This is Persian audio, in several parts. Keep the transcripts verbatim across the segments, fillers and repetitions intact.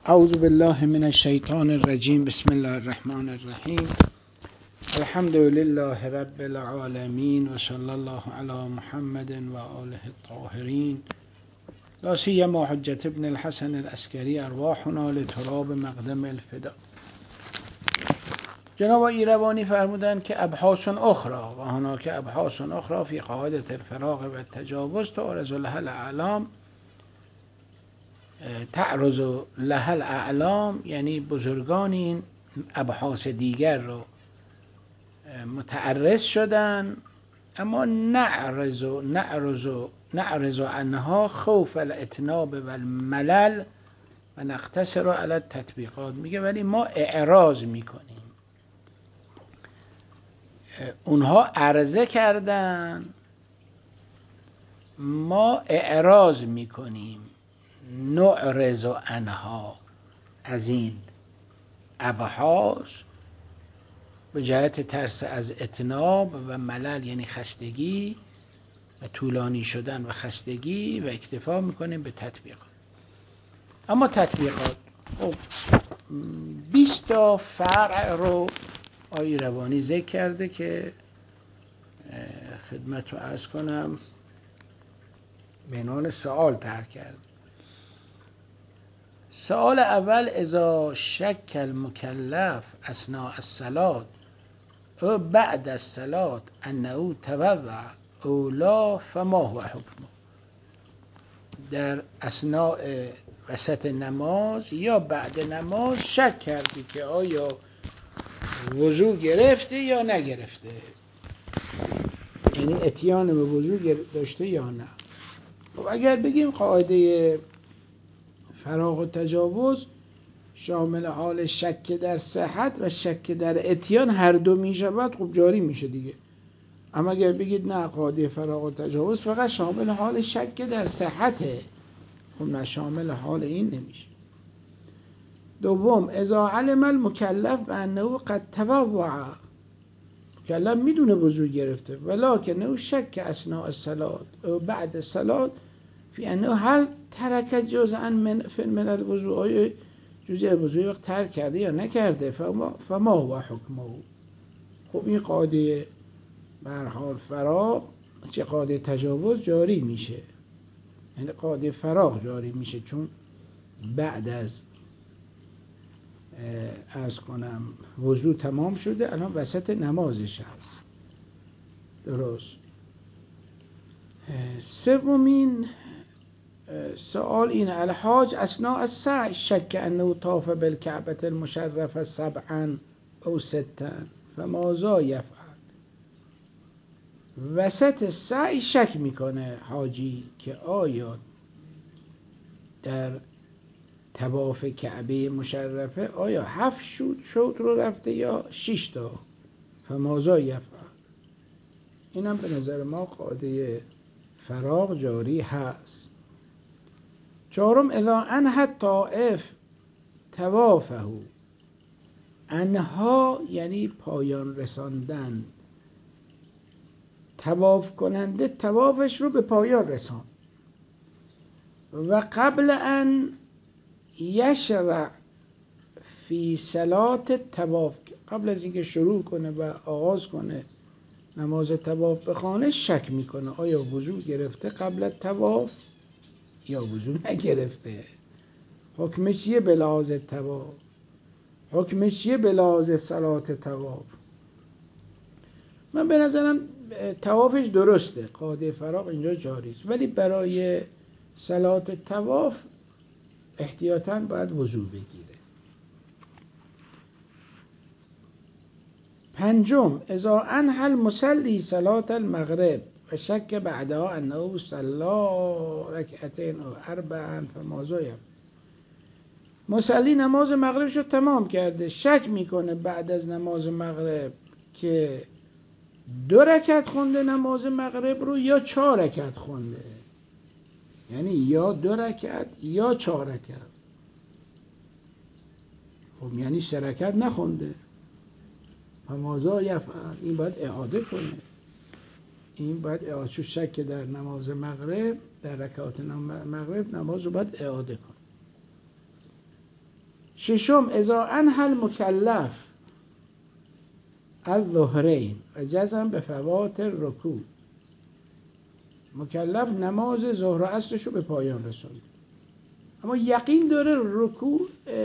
اعوذ بالله من الشیطان الرجیم. بسم الله الرحمن الرحیم. الحمد لله رب العالمین و صلی الله علی محمد و آله الطاهرین. لا سیما حجة ابن الحسن العسکری ارواحنا لتراب مقدم الفدا. جناب ایروانی فرمودند که ابحاث اخرى و هناك ابحاث اخرى فی قاعدة الفراغ و التجاوز تعرض لها الاعلام تعرض لها الاعلام، یعنی بزرگان این ابحاث دیگر رو متعرض شدن، اما نعرض نعرض نعرض عنها خوف الاتناب و الملل و نقتصر علی التطبیقات. میگه ولی ما اعراض میکنیم. اونها عرضه کردن، ما اعراض میکنیم. نعرض عنها، از این ابحاث به جهت ترس از اتناب و ملل، یعنی خستگی و طولانی شدن و خستگی، و اکتفا میکنیم به تطبیقات. اما تطبیقات خب بیست تا فرع رو آقای روانی ذکر کرده که خدمت رو عرض کنم به عنوان سوال طرح کرد. سوال اول: اذا شک المکلف اثناء الصلاة او بعد الصلاة انه توضأ او لا فما هو حکمه؟ در اثناء وسط نماز یا بعد نماز شک کردی که آیا وضو گرفته یا نگرفته، یعنی اتیان به وضو داشته یا نه. خب اگر بگیم قاعده فراغ و تجاوز شامل حال شک در صحت و شک در اتیان هر دو می شود، خب جاری میشه دیگه. اما اگر بگید نه، قاعده فراغ و تجاوز فقط شامل حال شک در صحته، خب نه، شامل حال این نمیشه. دوم: اذا علم المکلف بانه قد توضأ، مکلف میدونه وضو گرفته، ولکنه شک اثناء الصلاة و بعد الصلاة فی انه هل ترک جزءا من من الوضوء، آیا جزء وضوء وقت ترک کرده یا نکرده، فما فما هو حکمه. خب این قاعده به هر حال فراغ چه قاعده تجاوز جاری میشه، یعنی قاعده فراغ جاری میشه، چون بعد از عرض کنم وضو تمام شده، الان وسط نمازش هست. درست. سومین سوال این: الحاج اثناء السعی شک انه طاف بالکعبة المشرفة سبعا او ستا فماذا یفعل؟ وسط سعی شک میکنه حاجی که آیا در طواف کعبه مشرفه آیا هفت شوط رو رفته یا شش تا، فماذا یفعل؟ اینم به نظر ما قاعده فراغ جاری هست. چهارم: اذا انهى الطائف طوافه، انها یعنی پایان رساندن، طواف کننده طوافش رو به پایان رسان، و قبل ان یشرع فی صلاة الطواف، قبل از اینکه شروع کنه و آغاز کنه نماز طواف بخونه، شک میکنه آیا وضو گرفته قبل الطواف یا وضو نگرفته. حکمش چیه به لحاظ طواف؟ حکمش چیه به لحاظ صلات طواف؟ من به نظرم طوافش درسته، قاعده فراغ اینجا جاری است، ولی برای صلات طواف احتیاطاً باید وضو بگیره. پنجم: اذا انهى المصلی صلاة المغرب و شک بعدها انه صلی رکعتین او اربعا فماذا یفعل؟ مصلی نماز مغربش رو تمام کرده، شک میکنه بعد از نماز مغرب که دو رکعت خونده نماز مغرب رو یا چهار رکعت خونده، یعنی یا دو رکعت یا چهار رکعت. خب یعنی سه رکعت نخونده، فماذا یفعل؟ این باید اعاده کنه. این باید اعاده، چون شک در نماز مغرب، در رکعات مغرب نماز رو باید اعاده کنه. ششم اذا انهى المکلف الظهرین و جزم به فوات رکوع، مکلف نماز ظهر و عصرشو به پایان رسوند اما یقین داره رکوع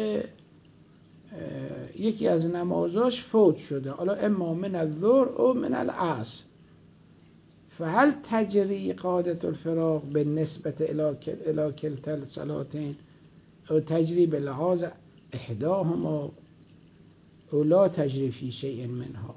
یکی از نمازاش فوت شده، حالا اما من الظهر او من العصر، فهل تجری قاعدة الفراغ بالنسبة الى كلتا الصلاتين او تجری بلحاظ احداهما او لا تجری فی شیء منها؟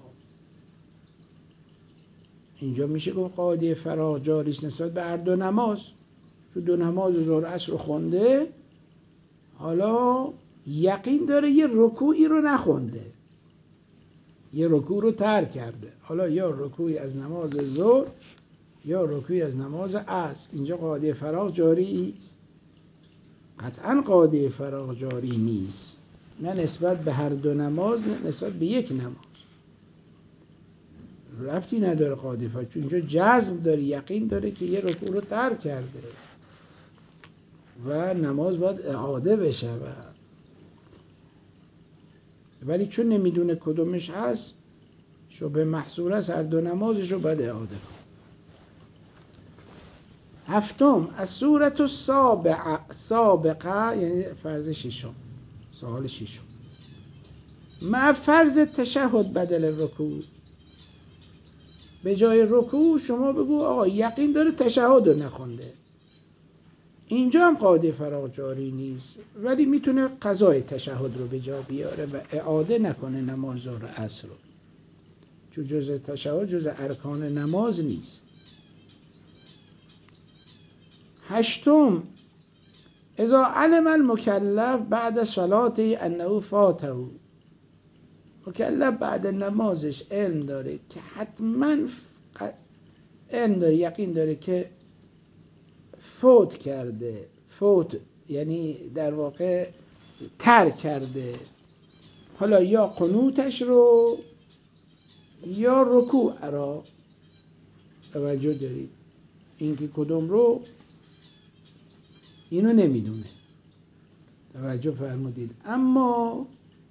اینجا میشه گفت قاعده فراغ جاری است نسبت به هر دو نماز، چون دو نماز ظهر عصر رو خونده، حالا یقین داره یه رکوعی رو نخونده، یه رکوع رو ترک کرده، حالا یا رکوعی از نماز ظهر یا رکوعی از نماز عصر، اینجا قاعده فراغ جاری است؟ قطعا قاعده فراغ جاری نیست، نه نسبت به هر دو نماز نه نسبت به یک نماز، ربطی نداره قاعده فراغ، چون اینجا جزم داره، یقین داره که یه رکوع رو ترک کرده و نماز باید اعاده بشه، و ولی چون نمیدونه کدومش هست شبه محصول است، هر دو نمازش رو باید اعاده کنه. هفتم از صورت سابقه، سابقه یعنی فرض ششم، سوال ششم، مع فرض تشهد بدل رکوع، به جای رکوع شما بگو آقا یقین داره تشهد رو نخونده، اینجا هم قاعده فراغ جاری نیست، ولی میتونه قضای تشهد رو به جا بیاره و اعاده نکنه نماز ظهر عصر رو، چون جزء تشهد جزء ارکان نماز نیست. هشتم اذا علم المکلف بعد صلاته انه فاته، مکلف بعد نمازش علم داره که حتما علم داره، یقین داره که فوت کرده، فوت یعنی در واقع ترک کرده، حالا یا قنوتش رو یا رکوع را، توجه دارید اینکه کدوم رو اینو نمیدونه، توجه فرمودید، اما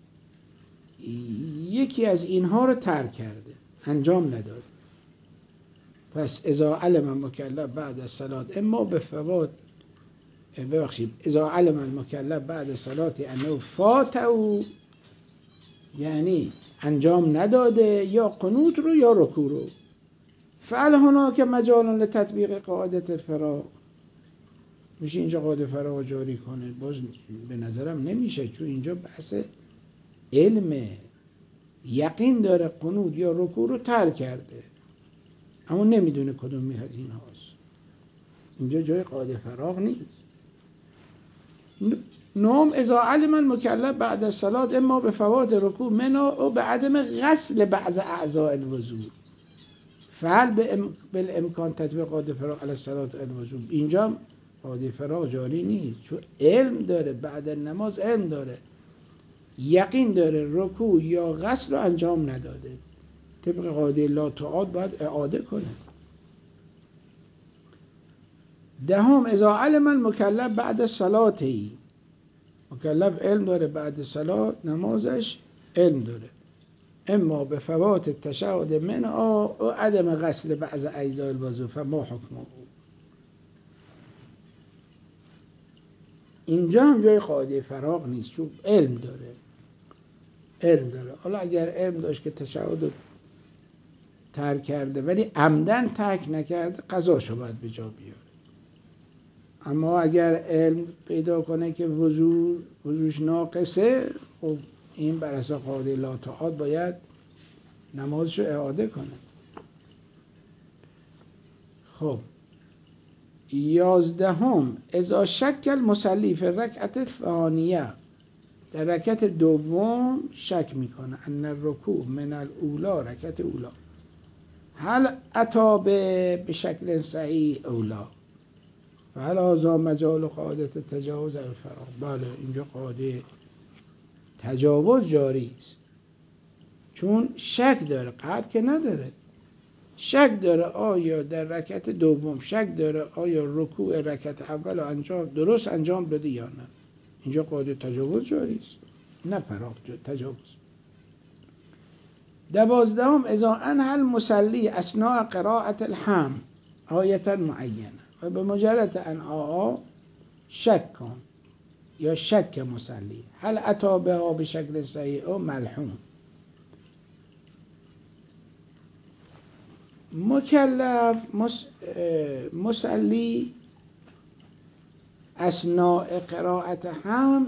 یکی از اینها رو ترک کرده، انجام نداد، پس اذا علم مکلف بعد از صلات اما به فوات، ببخشید اذا علم المکلف بعد صلات انه فاته، یعنی انجام نداده یا قنوت رو یا رکوع رو، فعل هناك مجال لتطبیق قاعده الفراغ، میشه اینجا قاعده فراغ جاری کنه؟ باز به نظرم نمیشه، چون اینجا بحث علمه، یقین داره قنوت یا رکوع رو ترک کرده اما نمیدونه کدوم میاد این هاست، اینجا جای قاعده فراغ نیست. نوم اذا علم المکلف بعد الصلاة اما به فوات رکوع منها او به عدم غسل بعض اعضاء الوضوء، فعل بالامکان تطبیق قاعده فراغ علی الصلاة الوضوء، اینجا قاعده فراغ جاری نیست، چون علم داره، بعد نماز علم داره، یقین داره رکوع یا غسل رو انجام نداده، طبق قاعده لا تعاد باید اعاده کنه. دهم اذا علم المکلف بعد صلاته، مکلف علم داره بعد صلات نمازش علم داره، اما به فوات تشهد منها و عدم غسل بعض اجزاء الوضوء فما حکمه، اینجا هم جای قاعده فراغ نیست، چون علم داره، علم داره، حالا اگر علم داشت که تشهد رو ترک کرده ولی عمدن ترک نکرده قضاشو باید به جا بیاره، اما اگر علم پیدا کنه که وضو وضوش ناقصه، خب این بر اساس قاعده لا تعاد باید نمازشو اعاده کنه. خب یازدهم اذا شک المصلی فی الرکعة الثانیه، در رکعت دوم شک میکنه ان الرکوع من الاولا، رکعت اولا، هل اتی به شکل صحیح اولا، فهل هذا مجال قاعده تجاوز الفراغ، بله اینجا قاعده تجاوز جاری است، چون شک داره، قطع که نداره، شک داره آیا در رکعت دوم، شک داره آیا رکوع رکعت اول انجام درست انجام داده یا نه، اینجا قاعده تجاوز جاری است. نه فراغ تجاوز. دوازدهم اذا انهى المصلی اثناء قراءة الحمد آیة معینه و به مجرد انهاها شک کن یا شک مصلی هل اتی بها به شکل صحیح و ملحون. مکلف مصلی اثناء قراءت هم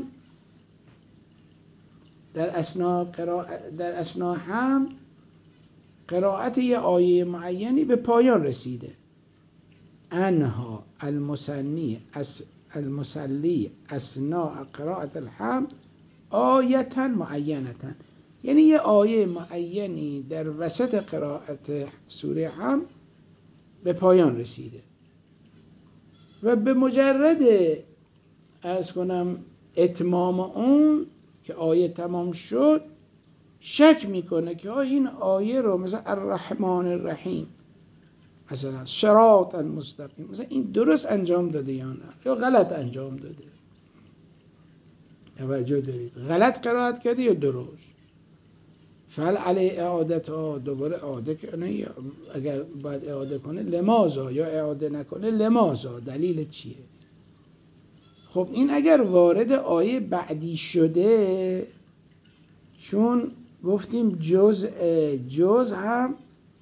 در اثناء قراءت در اثناء هم قراءت یه آیه معینی به پایان رسیده. انها المصنی اس المصلی اثناء قراءت الحمد آیتا معینتا، یعنی یه آیه معینی در وسط قراءت سوره هم به پایان رسیده و به مجرد عرض کنم اتمام اون که آیه تمام شد شک میکنه که این آیه رو مثلا الرحمن الرحیم مثلا صراط المستقیم مثلا این درست انجام داده یا نه یا غلط انجام داده. توجه دارید، غلط قرائت کرده یا درست. فعل علی اعادت ها دوباره اعاده کنه یا اگر باید اعاده کنه لماذا، یا اعاده نکنه لماذا، دلیل چیه. خب این اگر وارد آیه بعدی شده، چون گفتیم جزء جزء هم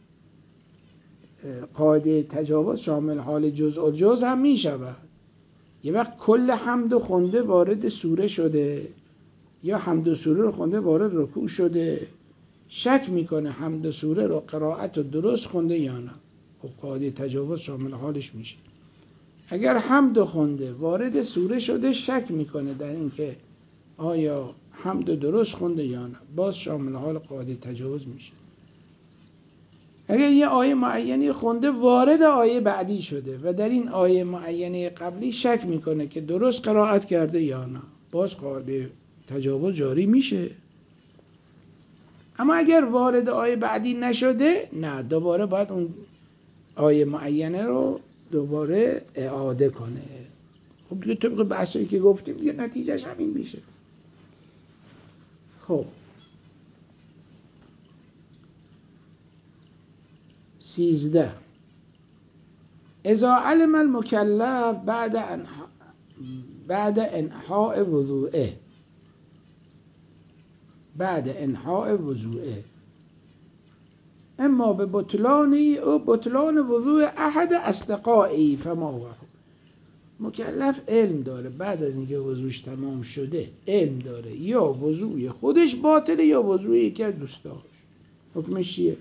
قاعده تجاوز شامل حال جزء و جزء هم می شود. یه وقت کل حمد و خونده وارد سوره شده یا حمد و سوره رو خونده وارد رکوع شده، شک میکنه حمد و سوره رو قرائت رو درست خونده یا نه، خب قاعده تجاوز شامل حالش میشه. اگر حمد و خونده وارد سوره شده شک میکنه در این که آیا حمد و درست خونده یا نه، باز شامل حال قاعده تجاوز میشه. اگر یه آیه معینی خونده وارد آیه بعدی شده و در این آیه معینه قبلی شک میکنه که درست قرائت کرده یا نه، باز قاعده تجاوز جاری میشه. اما اگر وارد آیه بعدی نشده، نه، دوباره باید اون آیه معینه رو دوباره اعاده کنه. خب دیگه طبق بحثایی که گفتیم دیگه نتیجهش همین میشه. خب سیزده اذا علم المکلف بعد انحاء بعد انحاء وضوئه بعد انحاء وضوئه اما به بطلانی او بطلان وضوء احد اصدقائي فما هو. مکلف علم داره بعد از اینکه وضوش تمام شده، علم داره یا وضوی خودش باطله یا وضوی یکی از دوستاش. حکمش چیه؟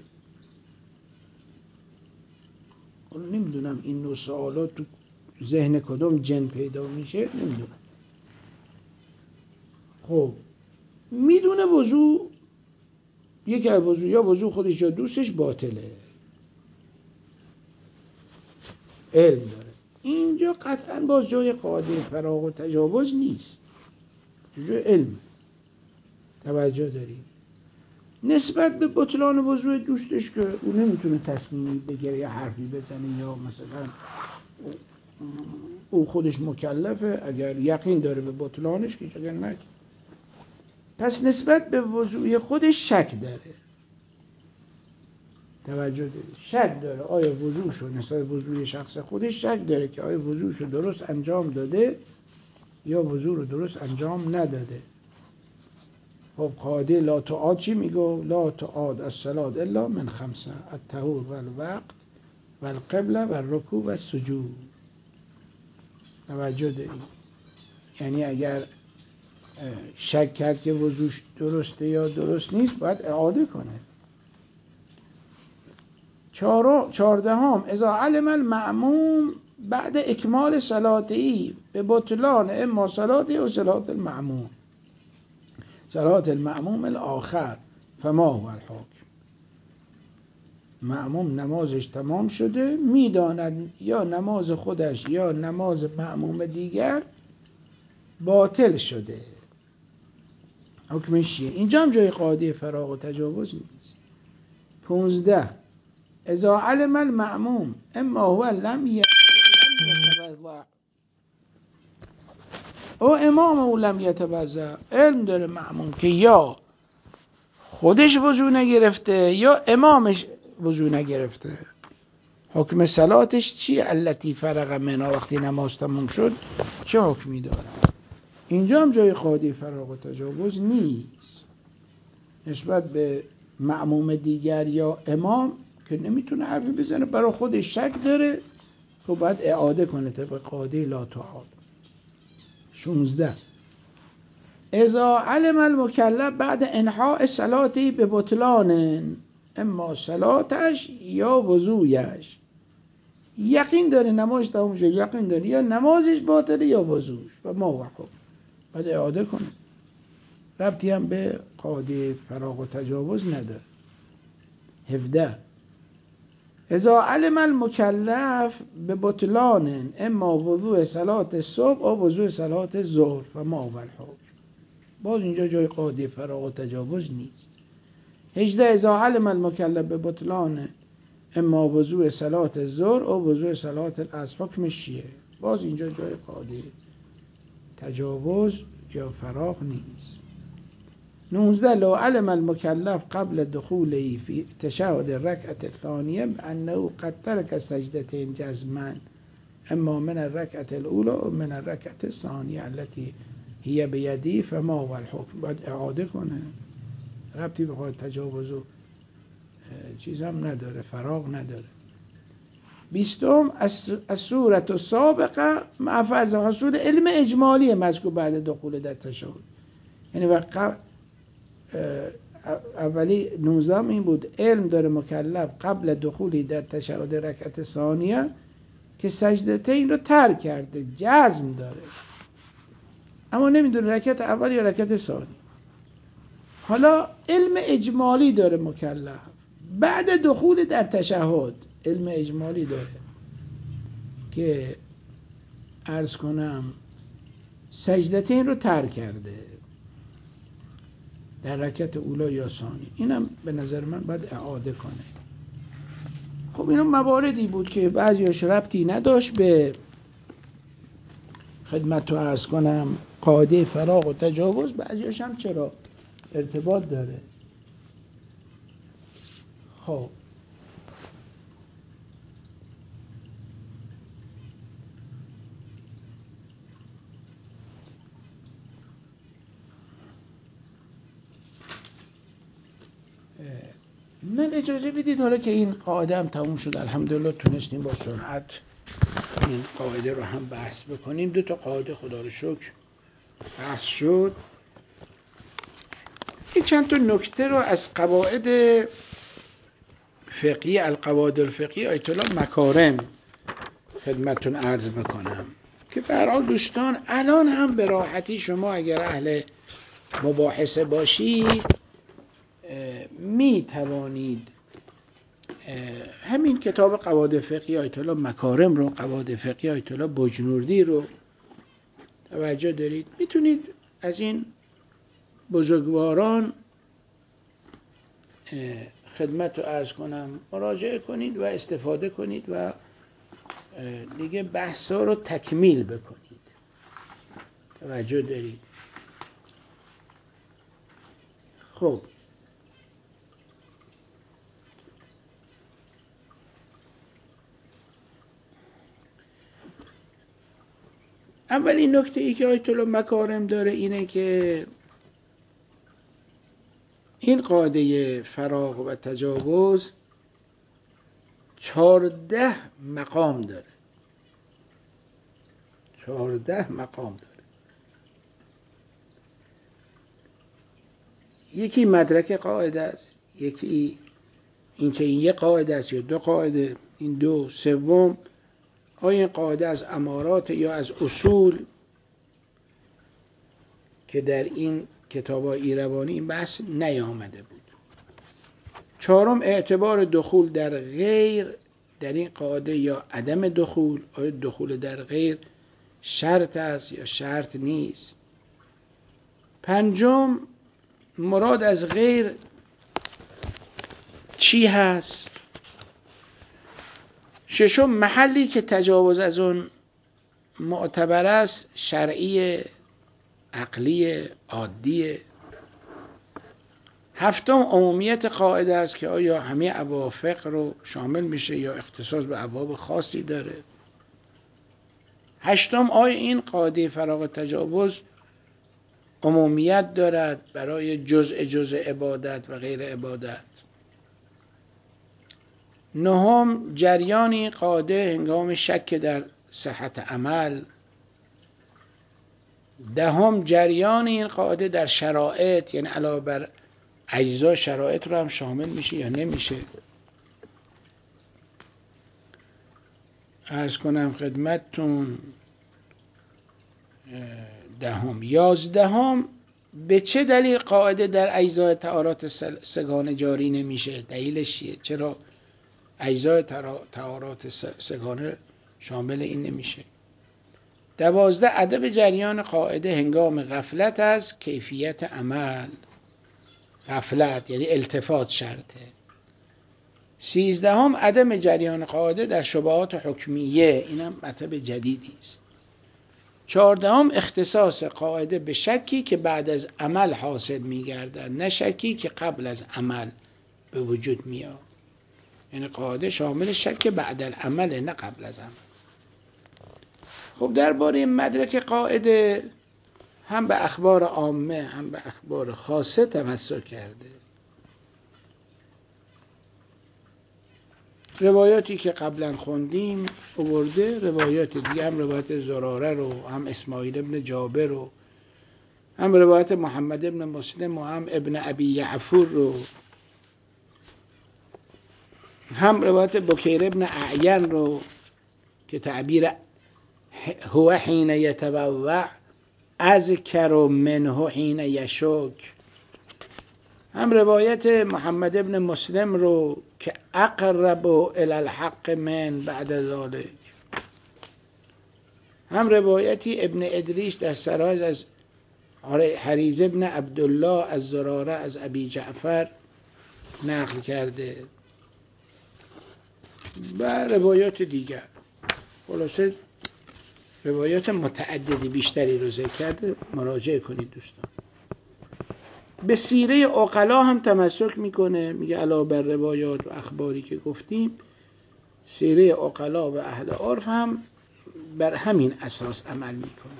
نمیدونم این نوع سوالات تو ذهن کدوم جن پیدا میشه نمیدونم. خب میدونه وضو یکی از وضو یا وضو خودش یا دوستش باطله، علم داره. اینجا قطعا باز جای قاعده فراغ و تجاوز نیست، جای علم. توجه دارید؟ نسبت به بطلان وضو دوستش که او نمیتونه تصمیمی بگیره یا حرفی بزنه یا مثلا او خودش مکلفه، اگر یقین داره به بطلانش که اگر نه، پس نسبت به وضوی خودش شک داره. توجه دارید؟ شک داره آیا وضوشو نسبت به وضوی شخص خودش شک داره که آیا وضوشو درست انجام داده یا وضو رو درست انجام نداده. خب قاعده لا تعاد چی میگو؟ لا تعاد الصلاة الا من خمسه الطهور والوقت والقبله والرکوع والسجود. توجه دارید؟ یعنی اگر شک کرد که وضوش درسته یا درست نیست باید اعاده کنه. چهاردهم اذا علم المأموم بعد اکمال صلاته به بطلان اما صلاته و صلات المأموم صلات المأموم الاخر فما هو الحکم. مأموم نمازش تمام شده، میداند یا نماز خودش یا نماز مأموم دیگر باطل شده، حکمش چیه؟ اینجا هم جای قاعده فراغ و تجاوز نیست. پونزده اذا علم المأموم اما هو لم يتوضأ او امام او لم یتوضا، علم داره مأموم که یا خودش وضو نگرفته یا امامش وضو نگرفته. حکم صلاتش چیه؟ التی فرغ منها، وقتی نماز تموم شد چه حکمی داره؟ اینجا هم جای قاعده فراغ و تجاوز نیست نسبت به مأموم دیگر یا امام که نمیتونه حرفی بزنه، برای خودش شک داره، تو باید اعاده کنه طبق قاعده لا تعاد. شانزده اذا علم المکلف بعد انحاء صلاتی به بطلان، اما صلاتش یا وضویش، یقین داره نمازش تموم شد، یقین داره یا نمازش باطله یا وضوش، و ما وقف باید اعاده کنه. ربطی هم به قاعده فراغ و تجاوز نداره. هفده اذا علم المکلف به بطلان، اما وضوء صلات صبح و وضوء صلات ظهر، و ما هو الحکم. باز اینجا جای قاعده فراغ و تجاوز نیست. هجده اذا علم المکلف به بطلان، اما وضوء صلات ظهر و وضوء صلات العصر، حکمش چیه؟ باز اینجا جای قاعده تجاوز یا فراغ نیست. نوزده لو علم المکلف قبل دخوله فی تشهد الرکعة الثانیه بأنه قد ترک سجدتين جزما، اما من الرکعة الاولى و من الرکعة الثانیه التي هي بیدی، فما هو الحکم. باید اعاده کنه. ربطی به قاعده تجاوز و چیز هم نداره، فراغ نداره. بیستم الصورة السابقه مع فرض حصول علم اجمالی مذکور بعد دخول در تشهد. یعنی وقت اولی نوزدهم این بود علم داره مکلف قبل دخولی در تشهد رکعت ثانیه که سجدتین رو ترک کرده، جزم داره، اما نمیدونه رکعت اول یا رکعت ثانی. حالا علم اجمالی داره مکلف بعد دخول در تشهد، علم اجمالی داره که عرض کنم سجدتین رو ترک کرده در رکعت اولا یا ثانی، اینم به نظر من باید اعاده کنه. خب اینم مواردی بود که بعضیش ربطی نداشت به خدمت رو عرض کنم قاعده فراغ و تجاوز، بعضیش هم چرا ارتباط داره. خب من اجازه بدید حالا که این قاعده هم تموم شد الحمدلله تونستیم با سرعت این قاعده رو هم بحث بکنیم. دو تا قاعده خدا رو شکر بحث شد. این چند تا نکته رو از قواعد فقهی القواعد الفقهی آیت الله مکارم خدمتتون عرض بکنم که به هر حال دوستان الان هم به راحتی شما اگر اهل مباحثه باشید می توانید همین کتاب قواعد فقهی آیت الله مکارم رو، قواعد فقهی آیت الله بجنوردی رو توجه دارید، میتونید از این بزرگواران خدمت رو عرض کنم مراجعه کنید و استفاده کنید و دیگه بحثا رو تکمیل بکنید. توجه دارید؟ خب اولین نکته ای که آیت الله مکارم داره اینه که این قاعده فراغ و تجاوز چهارده مقام داره. چهارده مقام داره. یکی مدرک قاعده است، یکی این که این یک قاعده است یا دو قاعده، این دو. سوم آیا این قاعده از امارات یا از اصول که در این کتاب‌های ایروانی این بحث نیامده بود. چهارم اعتبار دخول در غیر در این قاعده یا عدم دخول، آیا دخول در غیر شرط است یا شرط نیست. پنجم مراد از غیر چی هست. ششم محلی که تجاوز از اون معتبر است شرعیه عقلی عادی. هفتم عمومیت قاعده است که آیا همه ابواب فقه رو شامل میشه یا اختصاص به ابواب خاصی داره. هشتم آیا این قاعده فراغ تجاوز عمومیت دارد برای جزء جزء عبادت و غیر عبادت. نهم جریان این قاعده هنگام شک در صحت عمل. دهم جریان این قاعده در شرایط، یعنی علاوه بر اجزا شرایط رو هم شامل میشه یا نمیشه. عرض کنم خدمتتون دهم. یازدهم به چه دلیل قاعده در اجزای طهارات سگانه جاری نمیشه؟ دلیلش چیه؟ چرا اجزای طهارات سگانه شامل این نمیشه؟ دوازده ادب جریان قاعده هنگام غفلت از کیفیت عمل. غفلت یعنی التفات شرطه. سیزدهم عدم جریان قاعده در شبهات حکمیه. اینم مطلب جدیدی است. چهاردهم اختصاص قاعده به شکی که بعد از عمل حاصل می‌گردد، نه شکی که قبل از عمل به وجود میاد. یعنی قاعده شامل شک بعد العمل، نه قبل از عمل. خب درباره مدرک قاعده هم به اخبار عامه هم به اخبار خاصه تمسک کرده. روایاتی که قبلا خوندیم آورده، روایات دیگه هم روایت زراره رو، هم اسماعیل ابن جابر رو، هم روایت محمد ابن مسلم و هم ابن ابی یعفور رو، هم روایت بکیر ابن اعین رو که تعبیر هو حین یتبوع اذکر منه حین یشک، هم روایت محمد ابن مسلم رو که اقرب الی الحق من بعد ذلك، هم روایتی ابن ادریس در سراج از حریز ابن عبدالله از زراره از ابی جعفر نقل کرده و روایات دیگر. خلاصه روایات متعددی بیشتری رو ذکر کرده، مراجعه کنید دوستان. به سیره عقلا هم تمسک میکنه، میگه علاوه بر روایات و اخباری که گفتیم، سیره عقلا و اهل عرف هم بر همین اساس عمل میکنه.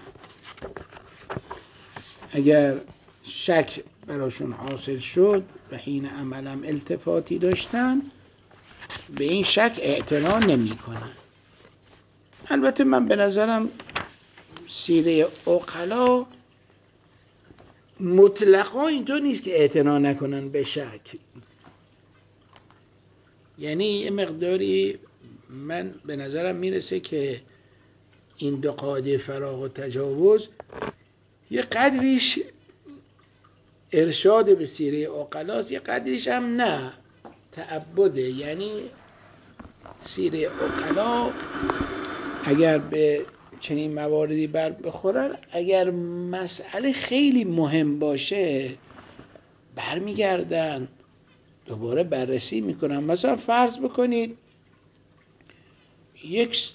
اگر شک براشون حاصل شد و حین عملم التفاتی داشتن، به این شک اعتنا نمیکنن. البته من به نظرم سیره عقلا مطلقا اینطور نیست که اعتنا نکنن به شک. یعنی یه مقداری من به نظرم میرسه که این دو قاعده فراغ و تجاوز یه قدریش ارشاد به سیره عقلاست، یه قدریش هم نه، تعبده. یعنی سیره عقلا اگر به چنین مواردی بر بخورن، اگر مسئله خیلی مهم باشه برمیگردن دوباره بررسی میکنن. مثلا فرض بکنید یک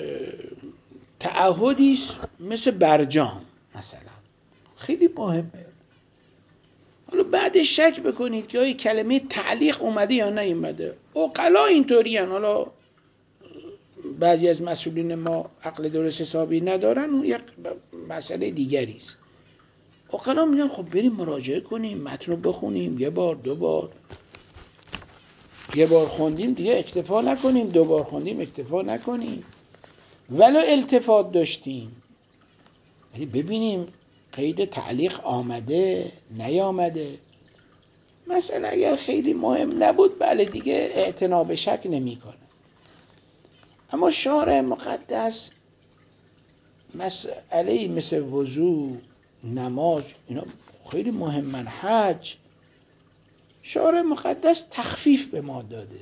تعهدیست مثل برجام مثلا خیلی مهمه، حالا بعدش شک بکنید که آیا کلمه تعلیق اومده یا نیومده. عقلا اینطوری هن. حالا بعضی از مسئولین ما عقل درست حسابی ندارن، اون یک مسئله دیگری است. عقلا میگن خب بریم مراجعه کنیم، متن رو بخونیم، یه بار دو بار، یه بار خوندیم دیگه اکتفا نکنیم، دو بار خوندیم اکتفا نکنیم، ولو التفات داشتیم یعنی ببینیم قید تعلیق آمده نیامده. مثلا اگر خیلی مهم نبود بله دیگه اعتنا به شک نمی کنه. اما شارع مقدس مسئله مثل وضو، نماز، اینا خیلی مهمن، حج، شارع مقدس تخفیف به ما داده.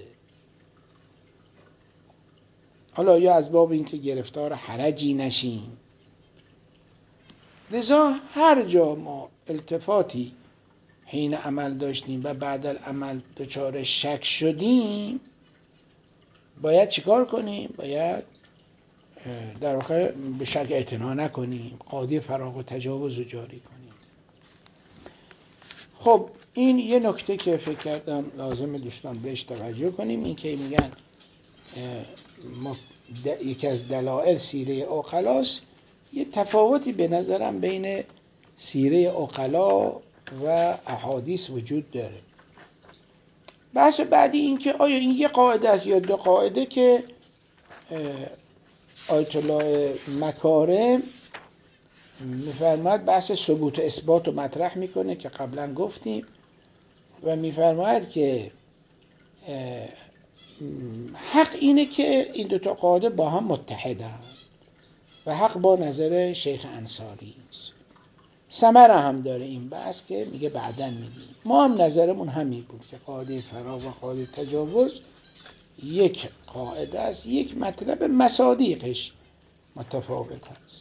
حالا یا از باب این که گرفتار حرجی نشیم، لذا هر جا ما التفاتی حین عمل داشتیم و بعد العمل دچار شک شدیم باید چیکار کنیم؟ باید در واقع به شرط اعتنا نکنیم، قاعده فراغ و تجاوز رو جاری کنیم. خب این یه نکته که فکر کردم لازم دوستان بهش توجه کنیم، این که میگن یکی از دلایل سیره عقلاست. یه تفاوتی به نظرم بین سیره عقلا و احادیث وجود داره. بحث بعدی این که آیا این یه قاعده است یا دو قاعده که آیت الله مکارم میفرماید بحث ثبوت و اثبات رو مطرح میکنه که قبلا گفتیم و میفرماید که حق اینه که این دو تا قاعده با هم متحدن و حق با نظر شیخ انصاری است. ثمره هم داره این بحث که میگه بعداً میگیم. ما هم نظرمون همین بود که قاعده فراغ و قاعده تجاوز یک قاعده است، یک مطلب مصادیقش متفاوت است.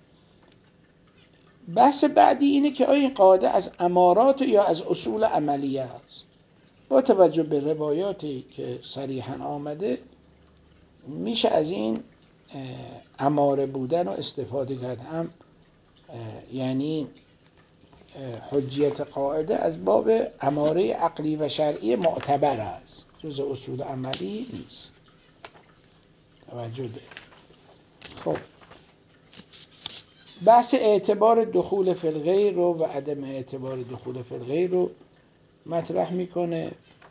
بحث بعدی اینه که آیا این قاعده از امارات یا از اصول عملیه است. با توجه به روایاتی که صریحاً آمده میشه از این اماره بودن و استفاده کرد. هم یعنی حجیت قاعده از باب اماره عقلی و شرعی معتبر است، جز اصول عملی نیست. توجه ده. خب بحث اعتبار دخول فی الغیر رو و عدم اعتبار دخول فی الغیر رو مطرح میکنه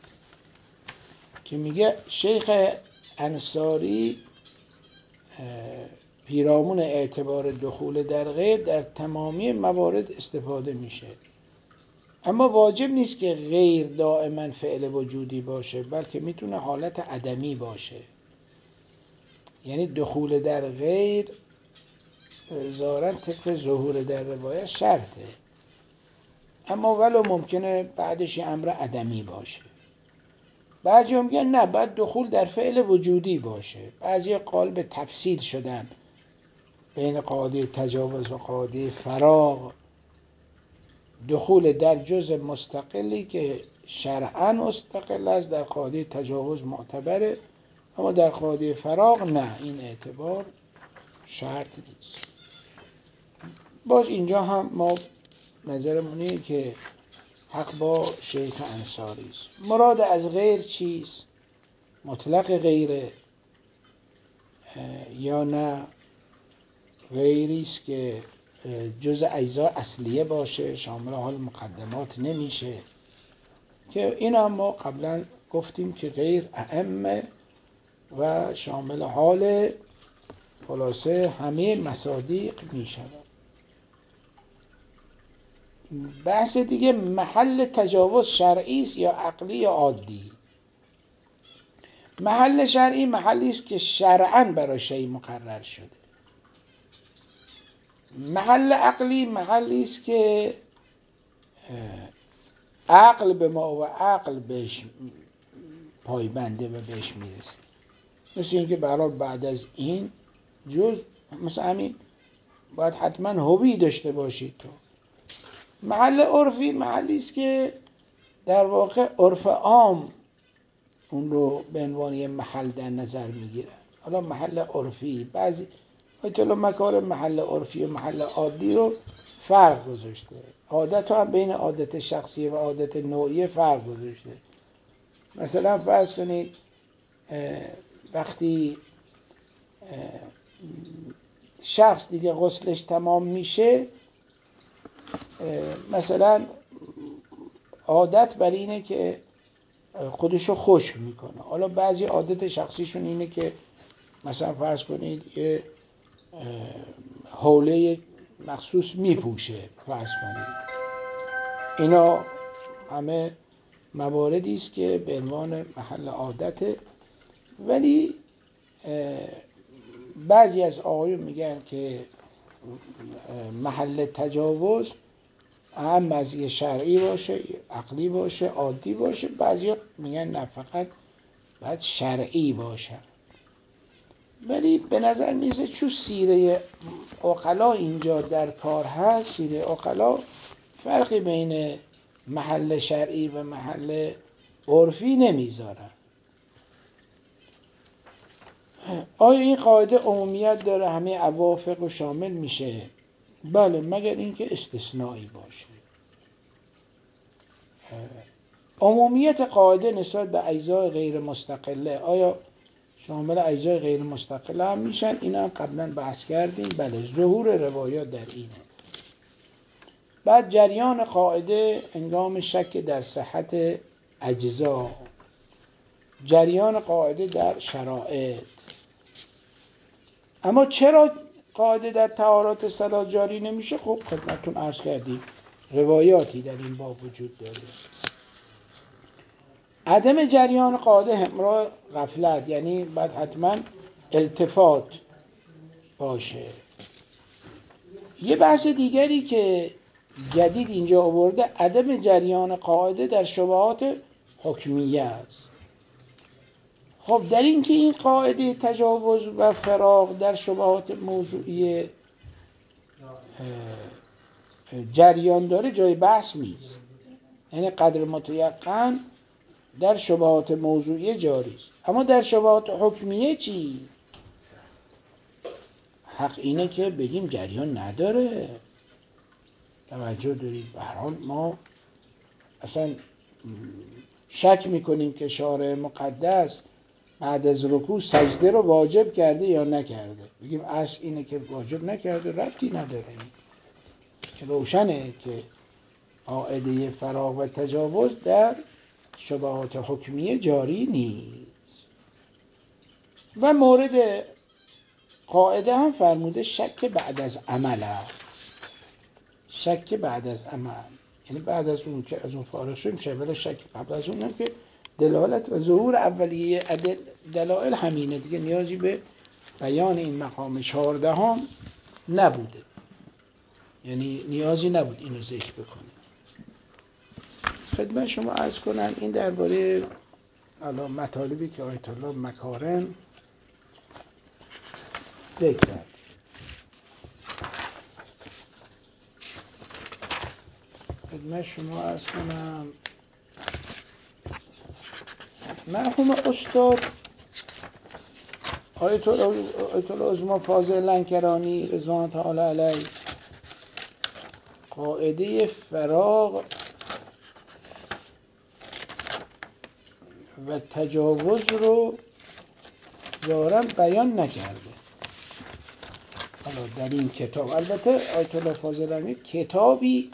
که میگه شیخ انصاری پیرامون اعتبار دخول در غیر در تمامی موارد استفاده میشه، اما واجب نیست که غیر دائما فعل وجودی باشه، بلکه میتونه حالت عدمی باشه. یعنی دخول در غیر ظاهراً طبق ظهور در روایت شرطه، اما ولو ممکنه بعدش امر عدمی باشه. بعضی هم میگن نه، باید دخول در فعل وجودی باشه. بعضی قائل به تفصیل شدن بین قاعده تجاوز و قاعده فراغ، دخول در جزء مستقلی که شرعاً مستقل است در قاعده تجاوز معتبره، اما در قاعده فراغ نه، این اعتبار شرط نیست. باز اینجا هم ما نظرمونه که حق با شیخ انصاری است. مراد از غیر چیست؟ مطلق غیره یا نه غیری است که جز اجزا اصلیه باشه، شامل حال مقدمات نمیشه، که این هم ما قبلا گفتیم که غیر اعم و شامل حال خلاصه همه مصادیق میشود. بحث دیگه محل تجاوز شرعی است یا عقلی یا عادی. محل شرعی محلی است که شرعاً برای شیء مقرر شده. محل عقلی محلی است که عقل به ما و عقل بهش پایبنده و بهش میرسه. مثل اینکه برای بعد از این جز مثل همین باید حتما هوی داشته باشید. تو محل عرفی محلی است که در واقع عرف عام اون رو به عنوان محل در نظر میگیرن. حالا محل عرفی بعضی آیت الله مکارم محل عرفی و محل عادی رو فرق گذاشته. عادت هم بین عادت شخصی و عادت نوعی فرق گذاشته. مثلا فرض کنید وقتی شخص دیگه غسلش تمام میشه، مثلا عادت بر اینه که خودشو خشک میکنه. حالا بعضی عادت شخصیشون اینه که مثلا فرض کنید یه حوله مخصوص میپوشه، فرض کنید. اینا همه مواردی است که به عنوان محل عادته، ولی بعضی از آقایون میگن که محل تجاوز هم از یه شرعی باشه، عقلی باشه، عادی باشه. بعضی میگن نه، فقط باید شرعی باشه. ولی به نظر میسه چون سیره عقلا اینجا در کار هست، سیره عقلا فرقی بین محل شرعی و محل عرفی نمیذارن. آیا این قاعده عمومیت داره، همه اوافق رو شامل میشه؟ بله، مگر اینکه استثنایی باشه. عمومیت قاعده نسبت به اجزای غیر مستقله آیا شامل اجزای غیر مستقله هم میشن؟ اینا هم قبلا بحث کردیم. بله، ظهور روایات در اینه. بعد جریان قاعده هنگام شک در صحت اجزا، جریان قاعده در شرایط. اما چرا قاعده در طهارت صلاة جاری نمیشه؟ خب خدمتتون عرض کردیم روایاتی در این باب وجود داره. عدم جریان قاعده همراه غفلت، یعنی باید حتما التفات باشه. یه بحث دیگری که جدید اینجا آورده عدم جریان قاعده در شبهات حکمیه است. خب در این که این قاعده تجاوز و فراغ در شبهات موضوعی جریان داره جای بحث نیست، یعنی قدر متیقن در شبهات موضوعی جاری است. اما در شبهات حکمیه چی؟ حق اینه که بگیم جریان نداره. توجه دارید؟ به هر حال ما اصلا شک میکنیم که شارع مقدس بعد از رکوع سجده رو واجب کرده یا نکرده. بگیم اصل اینه که واجب نکرده، ربطی نداره. که روشنه که قاعده فراغ و تجاوز در شبهات حکمیه جاری نیست. و مورد قاعده هم فرموده شک بعد از عمل است. شک بعد از عمل یعنی بعد از اون که از اون فارغ شدیم شه، ولی شک قبل از اون هم که دلالت و ظهور اولیه دلائل همینه دیگه، نیازی به بیان این مقام چهاردهم نبوده، یعنی نیازی نبود اینو ذکر بکنه. خدمت شما عرض کنم این درباره الان مطالبی که آیت الله مکارم ذکر کرد. خدمت شما عرض کنم مرحوم استاد آیت الله عظما فاضل لنکرانی رضوان تعالی علیه قاعده فراغ و تجاوز رو ظاهراً بیان نکرده. حالا در این کتاب البته آیت الله فاضل لنکرانی کتابی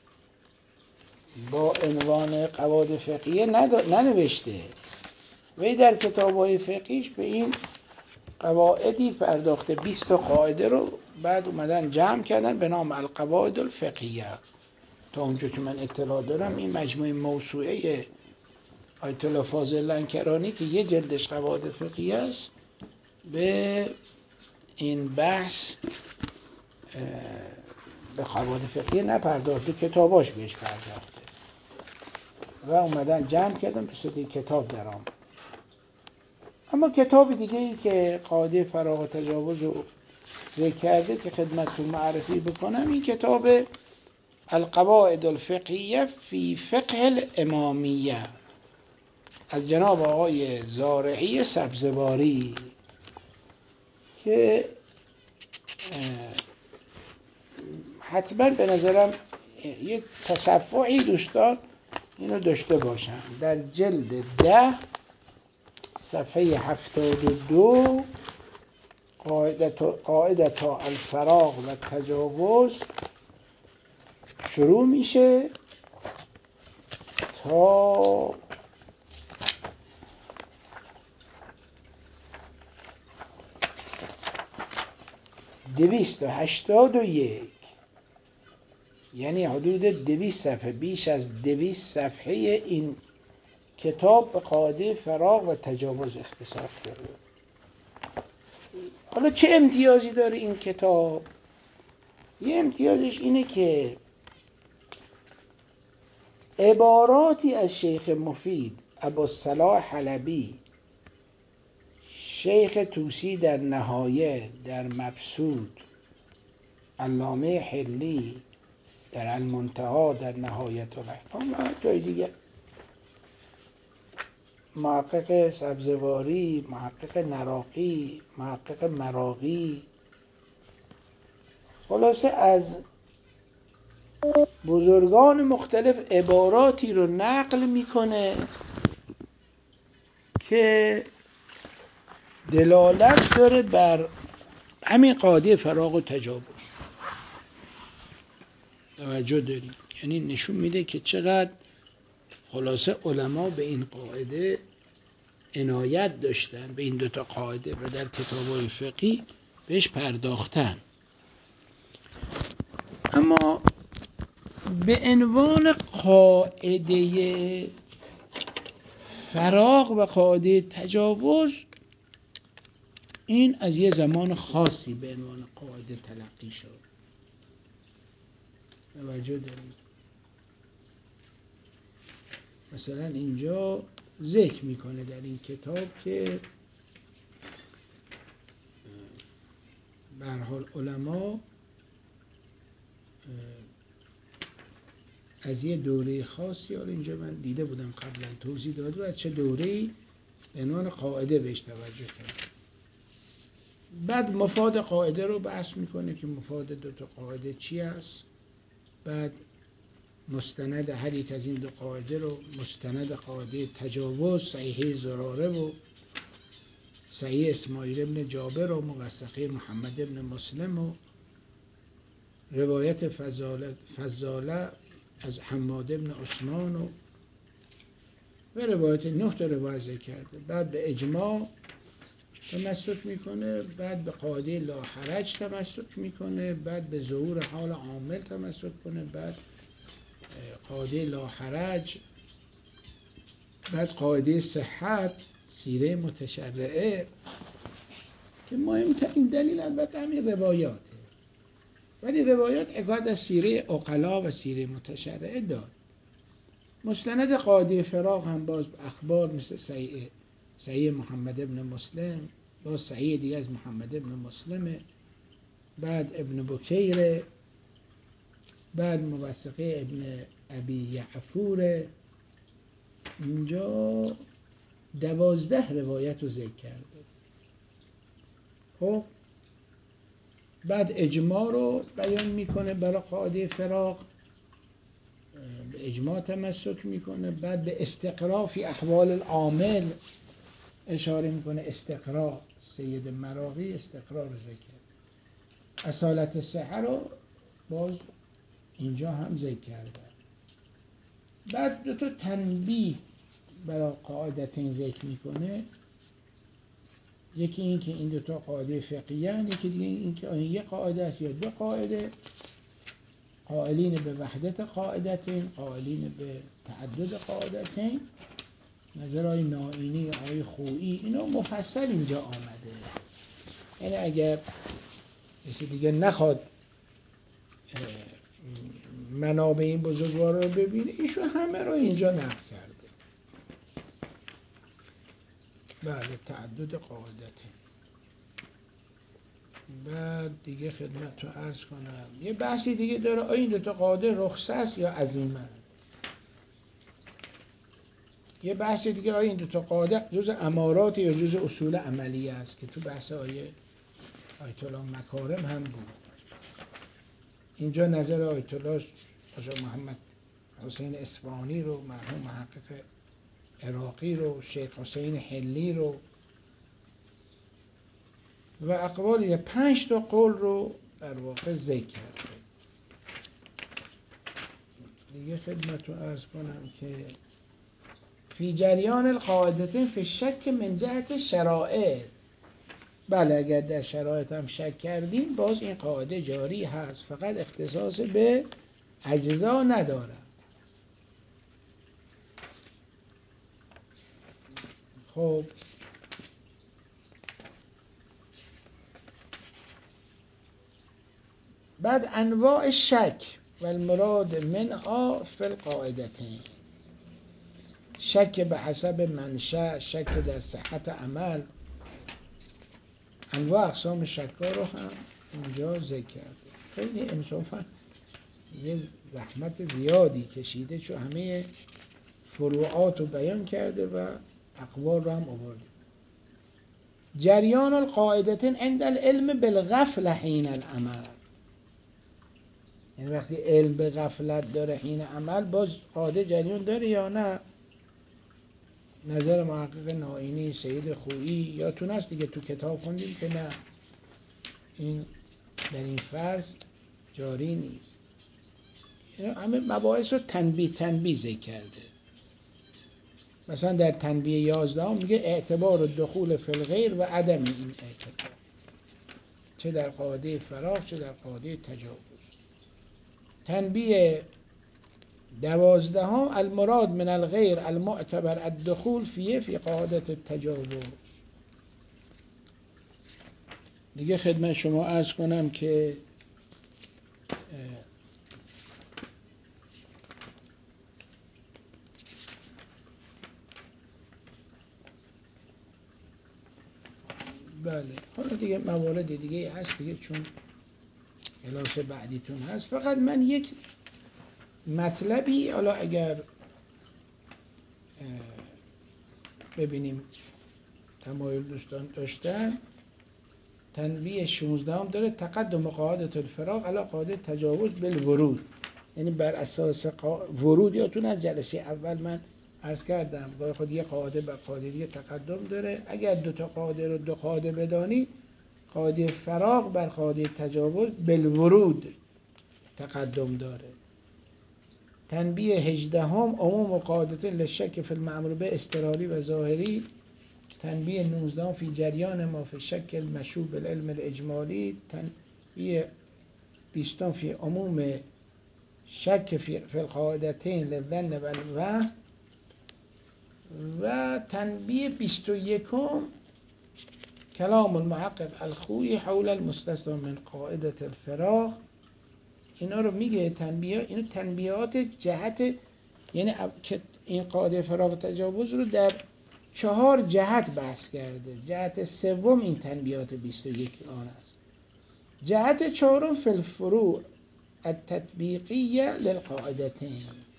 با عنوان قواعد فقهیه ننوشته، وی در کتاب‌های فقهیش به این قواعدی پرداخته. بیست قاعده رو بعد اومدن جمع کردن به نام القواعد الفقهیه. تا اونجا که من اطلاع دارم این مجموعه موسوعه آیت الله فاضل لنکرانی که یه جلدش قواعد فقهیه است به این بحث به قواعد فقهیه نپرداخته، کتاباش بهش پرداخته و اومدن جمع کردن به صورت کتاب در آمد. اما کتاب دیگه ای که قاعده فراغ و تجاوز رو ذکر کرده که خدمتتون معرفی بکنم، این کتاب القواعد الفقهیه فی فقه الامامیه از جناب آقای زارعی سبزواری که حتما به نظرم یه تصفحی دوستان اینو داشته باشن. در جلد ده صفحه هفتاد و دو قاعدت الفراغ و تجاوز شروع میشه تا دویست و هشتاد و یک، یعنی حدود دویست صفحه، بیش از دویست صفحه این کتاب به قاعده فراغ و تجاوز اختصاص داره. حالا چه امتیازی داره این کتاب؟ یه امتیازش اینه که عباراتی از شیخ مفید ابوالصلاح حلبی، شیخ طوسی در نهایه، در مبسوط، علامه حلی در المنتهی، در نهایت الاحکام و جای دیگه محقق سبزواری، محقق نراقی، محقق مراقی، خلاصه از بزرگان مختلف عباراتی رو نقل میکنه که دلالت داره بر همین قاعده فراغ و تجاوز. توجه دارید؟ یعنی نشون میده که چقدر خلاصه علما به این قاعده عنایت داشتن، به این دوتا قاعده، و در کتاب‌های فقهی بهش پرداختن. اما به عنوان قاعده فراغ و قاعده تجاوز، این از یه زمان خاصی به عنوان قاعده تلقی شد. توجه دارید؟ مثلا اینجا ذکر میکنه در این کتاب که به هر حال علما از یه دوره خاصی، حالا اینجا من دیده بودم قبلا توضیح داده، و از چه دوره‌ای به عنوان قاعده بهش توجه کرد. بعد مفاد قاعده رو بحث میکنه که مفاد دو تا قاعده چی است. بعد مستند هر یک از این دو قاعده رو، مستند قاعده تجاوز صحیح زراره و صحیح اسماعیل ابن جابر و موثقه محمد ابن مسلم و روایت فضاله, فضاله از حماد ابن عثمان و و روایت نه تا روایت ذکر کرده. بعد به اجماع تمسک میکنه، بعد به قاعده لا حرج تمسک میکنه، بعد به ظهور حال عامل تمسک کنه، بعد قاعده لا حرج، بعد قاعده صحت، سیره متشرعه، که مهمترین دلیل البته همین روایاته، ولی روایات عبارت از سیره عقلا و سیره متشرعه داد. مستند قاعده فراغ هم باز اخبار مثل صحیح صحیح محمد ابن مسلم، باز صحیح دیگه از محمد ابن مسلمه، بعد ابن بکیر، بعد موثقه ابن ابی یعفور. اینجا دوازده روایت رو ذکر کرده. خب بعد اجماع رو بیان میکنه برای قاعده فراغ، به اجماع تمسک میکنه. بعد به استقراء فی احوال العامل اشاره میکنه. استقراء سید مراغی استقراء رو ذکر، اصالت صحه رو باز اینجا هم ذکر کرده. بعد دو تا تنبیه برای قاعدتین ذکر میکنه. یکی این که این دو تا قاعده فقهی هستند، یکی دیگه این که آیا یک قاعده است یا دو قاعده. قائلین به وحدت قاعدتین، قائلین به تعدد قاعدتین. نظر آقای نائینی، آقای خویی، اینا مفصل اینجا آمده. یعنی اگر کسی دیگه نخواد منابع این بزرگوارا رو ببینه، ایشون همه رو اینجا نقل کرده. بله، تعدد قاعدتین. بعد دیگه خدمت رو عرض کنم یه بحثی دیگه داره، آیا این دوتا قاعده رخصه است یا عزیمه؟ یه بحث دیگه، آیا این دوتا قاعده جز امارات یا جز اصول عملیه است، که تو بحث آیه آیت الله مکارم هم بود. اینجا نظر آیت الله حاج محمد حسین اصفهانی رو، مرحوم محقق عراقی رو، شیخ حسین حلی رو و اقوال پنج تا قول رو در واقع ذکر کرده. دیگه خدمت رو عرض کنم که فی جریان القاعدتین فی شک من جهت شرائط. بله، اگر در شرایط هم شک کردیم باز این قاعده جاری هست، فقط اختصاص به اجزا نداره. خب بعد انواع شک و المراد منها فی القاعدتین. شک به حسب منشأ، شک در صحت عمل، انواع اقسام شک‌ها رو هم اینجا ذکر کرده. خیلی انصافا یه زحمت زیادی کشیده، چون همه فروعات رو بیان کرده و اقوال رو هم آوردیم. جریان القاعدتین عند العلم بالغفله حین العمل، یعنی وقتی علم به غفلت داره حین عمل باز قاعده جریان داره یا نه؟ نظر محقق نائینی، سید خویی یا تو هست دیگه، تو کتاب خوندیم که نه، این در این فرض جاری نیست. همه مباحث رو تنبیه تنبیه ذکر کرده. مثلا در تنبیه یازده هم میگه اعتبار و دخول فی الغیر و عدم این اعتبار، چه در قاعده فراغ چه در قاعده تجاوز. تنبیه دوازده هم المراد من الغیر المعتبر الدخول فیه فی قاعده التجاوز. دیگه خدمت شما عرض کنم که بله حالا دیگه موارد دیگه هست دیگه، چون کلاس بعدیتون هست. فقط من یک مطلبی حالا اگر ببینیم تمایل دوستان داشتن، تنبیه شانزده هم داره تقدم قاعده الفراغ علی قاعده تجاوز بالورود، یعنی بر اساس قا... ورود. یادتون از جلسه اول من عرض کردم گاهی خود یه قاعده بر قاعده دیگه تقدم داره. اگر دو تا قاعده رو دو قاعده بدانی، قاعده فراغ بر قاعده تجاوز بالورود تقدم داره. تنبیه هجده هم عموم قاعدت لشک فی المأمور به اضطراری و ظاهری. تنبیه نوزده هم فی جریان ما فی شکل مشوب بالعلم الاجمالی. تنبیه بیست هم فی عموم شک فی القاعدتین للظن و الوهم. و تنبیه بیست و یک هم کلام المحقق الخویی حول المستثنی من قاعده الفراغ. اینا رو میگه تنبیه، اینو تنبیهات جهت، یعنی این قاعده فراغ تجاوز رو در چهار جهت بحث کرده. جهت سوم این تنبیهات بیست و یک آن است. جهت چهارم فی الفروع التطبیقیه للقاعدتین،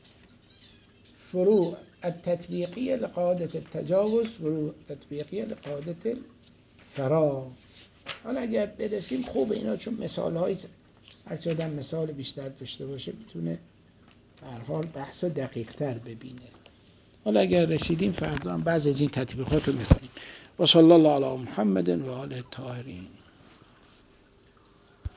فروع التطبیقیه لقاعده التجاوز، فروع تطبیقیه لقاعده الفراغ. حالا اگر برسیم خوبه اینا، چون مثال های هرچه آدم مثال بیشتر داشته باشه میتونه هر حال بحث دقیق تر ببینه. حالا اگر رسیدیم فردا هم بعض از این تطبیقات رو میکنیم. و صلی الله علی محمد و آله الطاهرین.